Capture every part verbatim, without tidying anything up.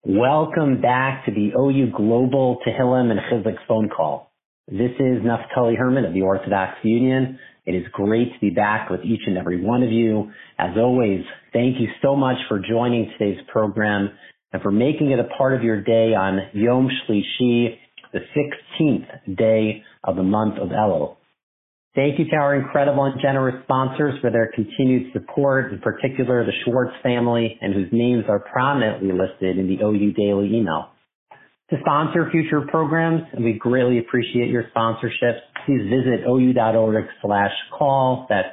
Welcome back to the O U Global Tehillim and Chizuk phone call. This is Naftali Herman of the Orthodox Union. It is great to be back with each and every one of you. As always, thank you so much for joining today's program and for making it a part of your day on Yom Shlishi, the sixteenth day of the month of Elul. Thank you to our incredible and generous sponsors for their continued support, in particular the Schwartz family, and whose names are prominently listed in the O U Daily email. To sponsor future programs, and we greatly appreciate your sponsorships, please visit ou.org slash call. That's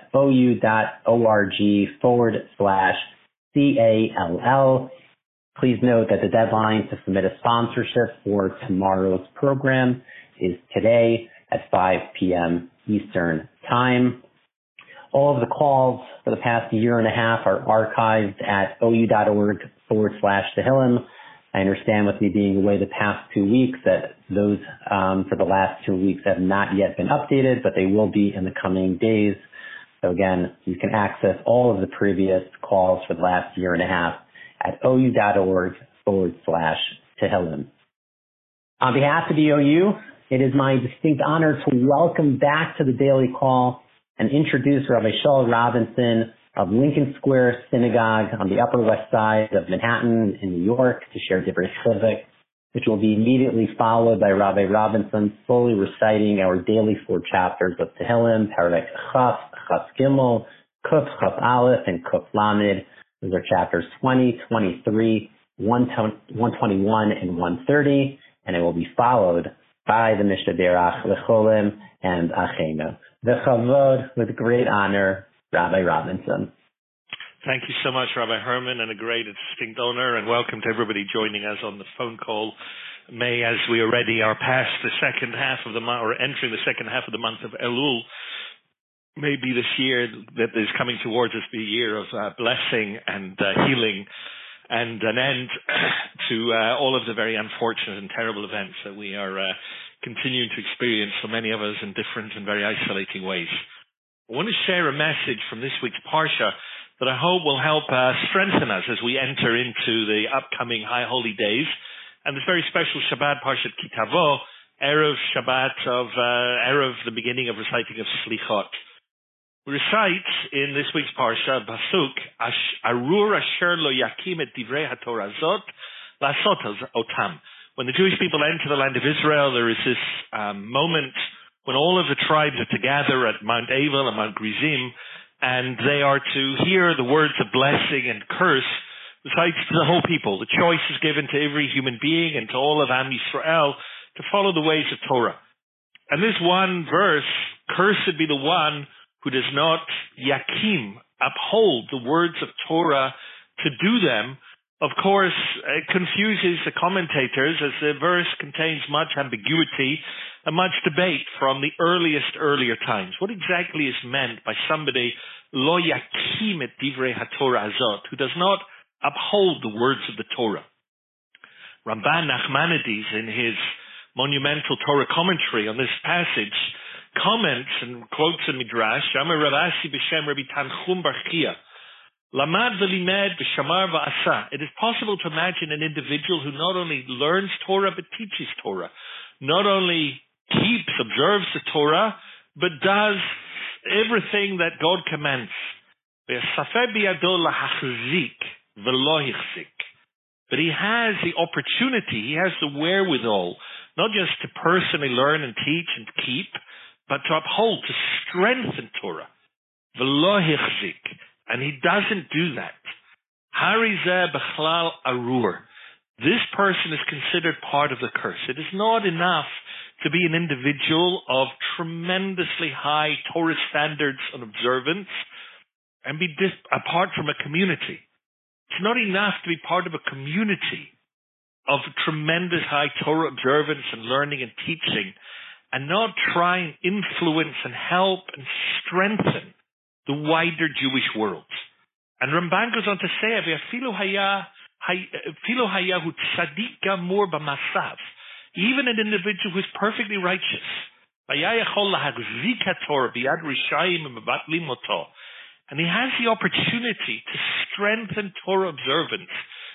ou.org forward slash C A L L. Please note that the deadline to submit a sponsorship for tomorrow's program is today at five p.m. Eastern Time. All of the calls for the past year and a half are archived at ou.org forward slash Tehillim. I understand with me being away the past two weeks that those um, for the last two weeks have not yet been updated, but they will be in the coming days. So again, you can access all of the previous calls for the last year and a half at ou.org forward slash Tehillim. On behalf of the O U, it is my distinct honor to welcome back to the Daily Call and introduce Rabbi Shaul Robinson of Lincoln Square Synagogue on the Upper West Side of Manhattan in New York to share Divrei Chizuk, which will be immediately followed by Rabbi Robinson slowly reciting our daily four chapters of Tehillim, Perek Chaf, Chaf Gimel, Kuf, Chaf Aleph, and Kuf Lamed. Those are chapters twenty, twenty-three, one twenty-one, and one thirty, and it will be followed by the Mishnah Berach, Lecholim, and Achenu. The Chavod, with great honor, Rabbi Robinson. Thank you so much, Rabbi Herman, and a great and distinct honor, and welcome to everybody joining us on the phone call. May, as we already are past the second half of the month, or entering the second half of the month of Elul, may be this year that is coming towards us be a year of uh, blessing and uh, healing, and an end to uh, all of the very unfortunate and terrible events that we are uh, continuing to experience, so many of us in different and very isolating ways. I want to share a message from this week's Parsha that I hope will help uh, strengthen us as we enter into the upcoming High Holy Days and this very special Shabbat, Parshat Ki Tavo, Erev Shabbat of uh, Erev, the beginning of reciting of Slichot. We recite in this week's Parsha, Pasuk, Arur asher lo yakim et divrei haTorah zot, lasot otam. When the Jewish people enter the land of Israel, there is this um, moment when all of the tribes are together at Mount Avel and Mount Gerizim, and they are to hear the words of blessing and curse recited to the whole people. The choice is given to every human being and to all of Am Yisrael to follow the ways of Torah. And this one verse, cursed be the one who does not yakim, uphold the words of Torah to do them, of course, it confuses the commentators as the verse contains much ambiguity and much debate from the earliest, earlier times. What exactly is meant by somebody, lo yakim et divrei haTorah azot, who does not uphold the words of the Torah? Ramban Nachmanides, in his monumental Torah commentary on this passage, comments and quotes a midrash, Amar Rav Asi b'shem Rabbi Tanchum bar Chia, Lamad v'limed v'shamar v'asa. It is possible to imagine an individual who not only learns Torah but teaches Torah, not only keeps, observes the Torah, but does everything that God commands. V'yasafeh biyado lahachzik v'lo hichzik. But he has the opportunity, he has the wherewithal, not just to personally learn and teach and keep, but to uphold, to strengthen Torah. V'lo hichzik. And he doesn't do that. Harizeh b'chlal arur. This person is considered part of the curse. It is not enough to be an individual of tremendously high Torah standards and observance and be dis- apart from a community. It's not enough to be part of a community of tremendous high Torah observance and learning and teaching and not try and influence and help and strengthen the wider Jewish world. And Ramban goes on to say, even an individual who is perfectly righteous, and he has the opportunity to strengthen Torah observance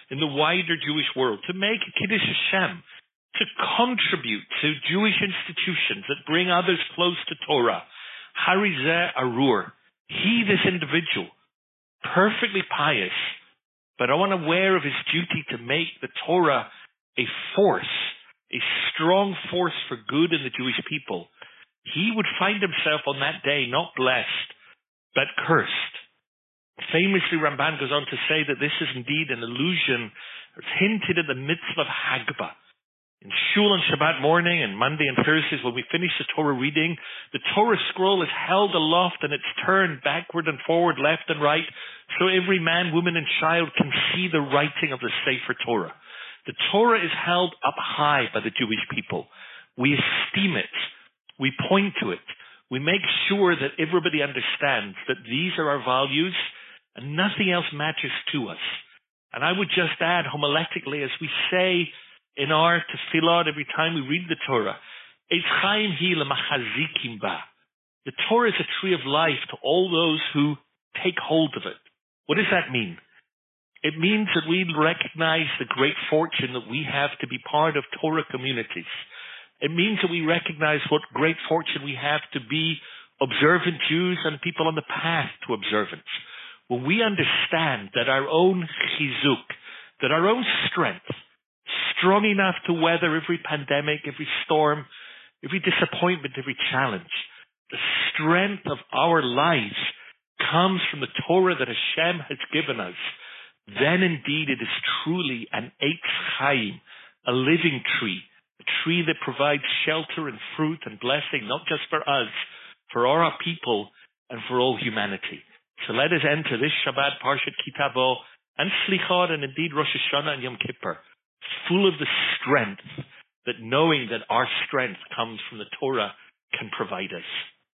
in the wider Jewish world, to make Kiddush Hashem, to contribute to Jewish institutions that bring others close to Torah. Harizeh Arur, he, this individual, perfectly pious, but unaware of his duty to make the Torah a force, a strong force for good in the Jewish people, he would find himself on that day not blessed, but cursed. Famously, Ramban goes on to say that this is indeed an allusion, it's hinted in the mitzvah of Hagbah. In Shul on Shabbat morning and Monday and Thursdays, when we finish the Torah reading, the Torah scroll is held aloft and it's turned backward and forward, left and right, so every man, woman, and child can see the writing of the Sefer Torah. The Torah is held up high by the Jewish people. We esteem it. We point to it. We make sure that everybody understands that these are our values and nothing else matters to us. And I would just add homiletically, as we say in our tefillah every time we read the Torah, Eitz Chaim hi lemachazikim ba. The Torah is a tree of life to all those who take hold of it. What does that mean? It means that we recognize the great fortune that we have to be part of Torah communities. It means that we recognize what great fortune we have to be observant Jews and people on the path to observance. When we understand that our own chizuk, that our own strength, strong enough to weather every pandemic, every storm, every disappointment, every challenge, the strength of our lives comes from the Torah that Hashem has given us, then indeed it is truly an Eitz Chaim, a living tree, a tree that provides shelter and fruit and blessing, not just for us, for all our people and for all humanity. So let us enter this Shabbat, Parshat Ki Tavo, and Slichot, and indeed Rosh Hashanah and Yom Kippur, full of the strength that knowing that our strength comes from the Torah can provide us.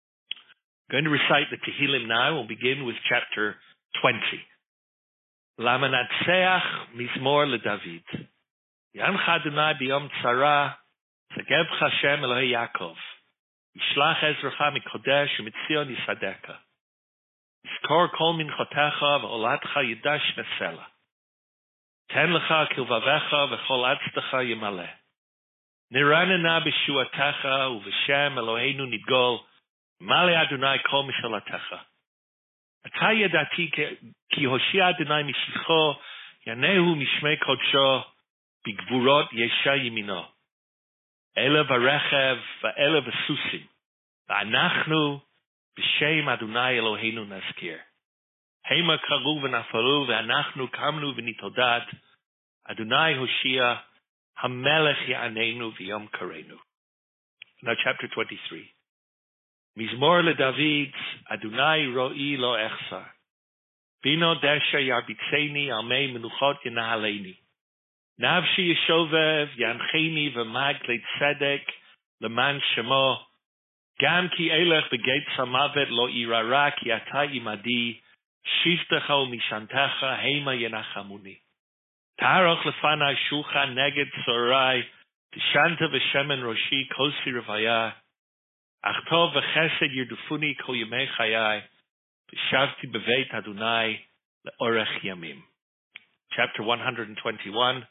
I'm going to recite the Tehillim now. We'll begin with chapter twenty. Lamanatseach Mizmor LeDavid. Yancha Adonai b'yom tzara, Tzagevcha Hashem Elohei Yaakov. Yishlach Ezracha mikodesh u'mitzion yisadeka. Yizkor kol minchotecha v'olatcha yidash nesela. Ten lecha kilvavecha v'chol atztecha yimaleh. Niranena b'shuatecha u'v'shem Eloheinu nidgol. Male Adonai kol mishalatecha. Ata yadati ki hoshia Adonai mishicho yanehu mishmei kodsho bigvurot yesha yimino. Ele v'rechev v'ele v'susim. V'anachnu b'shem Adonai Eloheinu nazkir. Hema karu v'nafaru v'anachnu kamnu v'nitodad. Adonai Hoshia Hamelech Ya'anenu v'yom karenu. Now chapter twenty-three. Mizmor LeDavid, Adonai ro'i lo echsar. Bino desha yarbitzeni almei menuchot yenahaleni. Navshi yeshovev yancheni v'mag le'tzedek leman shemo. Gam ki elech begeit samavet lo irara ki ata imadi. Shiftecha u'mishantecha hema yenachamuni. Taroch lefanai shulchan neged sorai. Tishanta v'shemen roshi kosi revaya. Achtov v'chesed yirdufuni kol yemei chayai. V'shavti beveit Adonai le'orech yamim. Chapter one hundred twenty-one.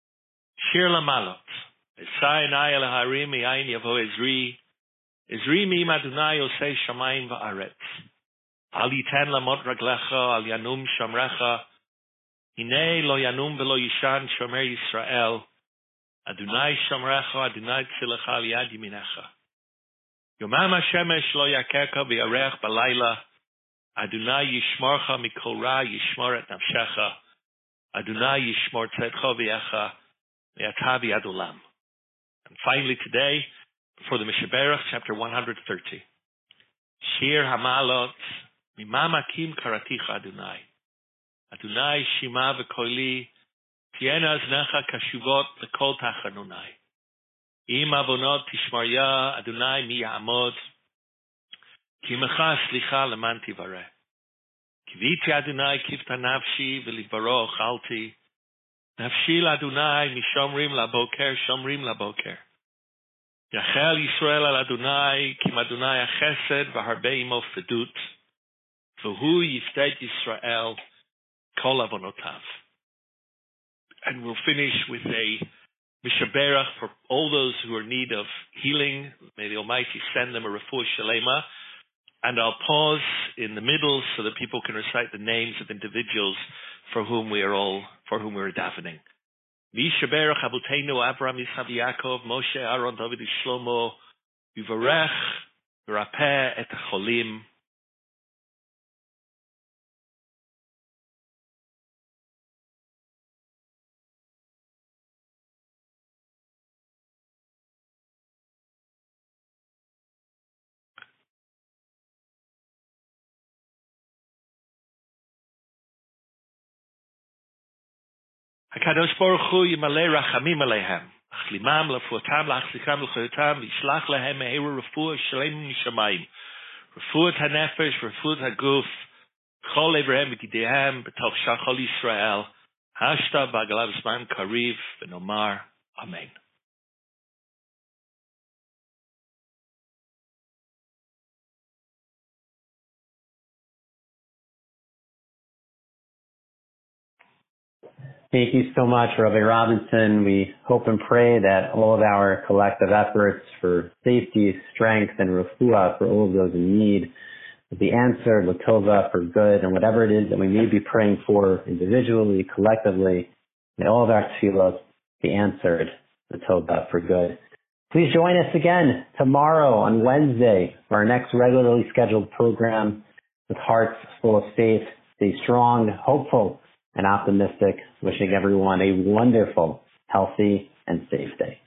Shir lamalot. Esai enai el harim mi'ayin yavo Ezri. Ezri mi'im Adonai osei shamayim va'aretz. Al yiten lamot raglecha al yanum shamrecha. Hinei lo yanum v'lo yishan shomer Yisrael. Adonai shamrecha, Adonai tzilecha al yad yiminecha. Yomam hashemesh lo yakeka v'yarech balayla. Adonai yishmorcha mikol ra yishmor et nafshecha. Adonai yishmor tzedcha v'yecha v'yata v'yad olam. And finally today, before the Mishaberach, chapter one hundred thirty. Shir hamalot mimam akim karaticha Adonai. Adonai shima v'koili tiena aznecha kashuvot l'kol tachanunai. Im avonot tishmarya Adonai mi ya'amod. Ki mecha slicha leman tivareh. Kiviti Adonai kivta nafshi v'livaro ochalti. Nafshi l'Adonai mishomrim laboker shomrim laboker. Yachel Yisrael al Adonai kim Adonai achesed v'harbe imo fedut. V'hu yiftet Yisrael kol avonotav. and we'll finish with a mishaberach for all those who are in need of healing. May the Almighty send them a refuah shalema. And I'll pause in the middle so that people can recite the names of individuals for whom we are all, for whom we are davening. Mishaberach Abuteinu Avraham Yitzchak Yaakov Moshe Aaron David Shlomo Yuvarech Rapeh et Cholim. HaKadosh Baruch Hu Yimalei Rachamim Aleihem Achlimam Lafuatam Lachzikam L'choyotam Yishlach Lehem Meheru Refuah Shalem Nishamayim Refuat HaNefesh Refuat HaGuf Chol Evrehem V'Gidehem B'toch Shachol Yisrael Hashta B'Agalav Zman Kariv V'Nomar Amen. Thank you so much, Rabbi Robinson. We hope and pray that all of our collective efforts for safety, strength, and refuah for all of those in need will be answered, l'tova, for good, and whatever it is that we may be praying for individually, collectively, may all of our tefillos be answered, l'tova, for good. Please join us again tomorrow on Wednesday for our next regularly scheduled program with hearts full of faith. Stay strong, hopeful, and optimistic. Wishing everyone a wonderful, healthy, and safe day.